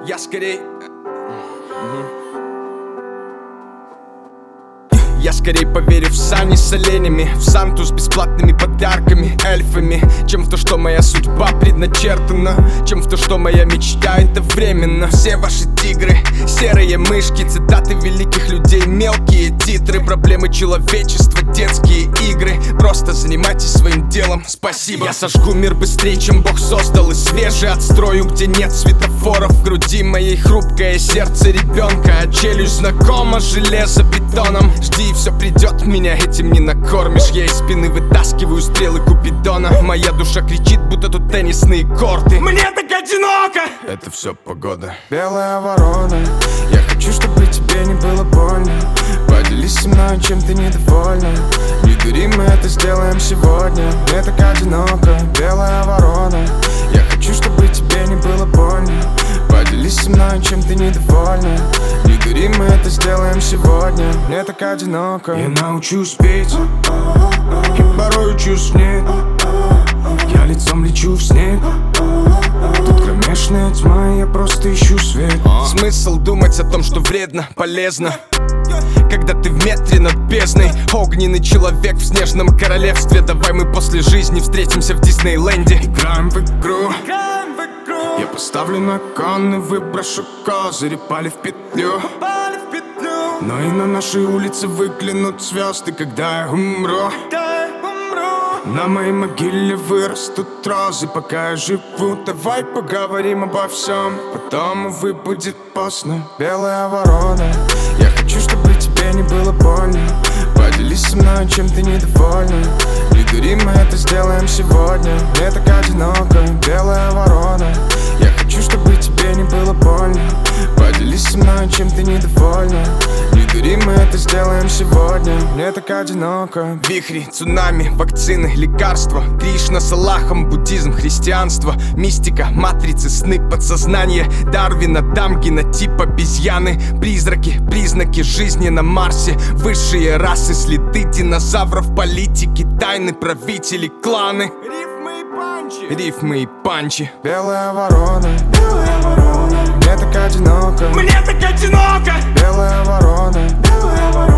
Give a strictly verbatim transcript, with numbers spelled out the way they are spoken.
Я скорей... Я скорей поверю в сани с оленями, в Санту с бесплатными подарками, эльфами, чем в то, что моя судьба предначертана, чем в то, что моя мечта это временно. Все ваши тигры, серые мышки, цитаты великих людей, мелкие титры, проблемы человечества, детские игры. Просто занимайтесь своим делом, спасибо. Я сожгу мир быстрее, чем Бог создал, и свежий отстрою, где нет светофоров. В груди моей хрупкое сердце ребенка, а челюсть знакома железобетоном. Жди, и все придет, меня этим не накормишь. Я из спины вытаскиваю стрелы Купидона. Моя душа кричит, будто тут теннисные корты. Мне так одиноко! Это все погода. Белая ворона, я хочу, чтобы тебе не было больно. Поделись со мной, чем ты недовольна. Не дури, мы это сделаем сегодня. Мне так одиноко. Белая ворона, я хочу, чтобы тебе не было больно. Поделись со мной, чем ты недовольна. Не дури, мы это сделаем сегодня. Мне так одиноко. Я научусь петь, и порой чувств нет. Я лицом лечу в снег. Тут кромешная тьма, я просто ищу свет. Смысл думать о том, что вредно, полезно, когда ты в метре над бездной. Огненный человек в снежном королевстве. Давай мы после жизни встретимся в Диснейленде. Играем в игру, я поставлю на кон и выброшу козырь. Пали в петлю, но и на нашей улице выглянут звезды, когда я умру. На моей могиле вырастут розы, пока я живу. Давай поговорим обо всем, потом, увы, будет поздно. Белая ворона, я хочу, чтобы тебе не было больно. Поделись со мной, чем ты недовольна. Не дури, мы это сделаем сегодня. Мне так одиноко. Белая ворона, я хочу, чтобы тебе не было больно. Поделись со мной, чем ты недовольна. Не дури, мы это сделаем сегодня. Мне так одиноко. Вихри, цунами, вакцины, лекарства, Кришна с Аллахом, буддизм, христианство, мистика, матрицы, сны, подсознание Дарвина, Дамгина, тип обезьяны. Призраки, признаки жизни на Марсе. Высшие расы, следы динозавров, политики, тайны, правители, кланы. Рифмы и панчи. Рифмы и панчи. Белая ворона, белая ворона, мне так одиноко. Мне так одиноко. Белая ворона, белая ворона.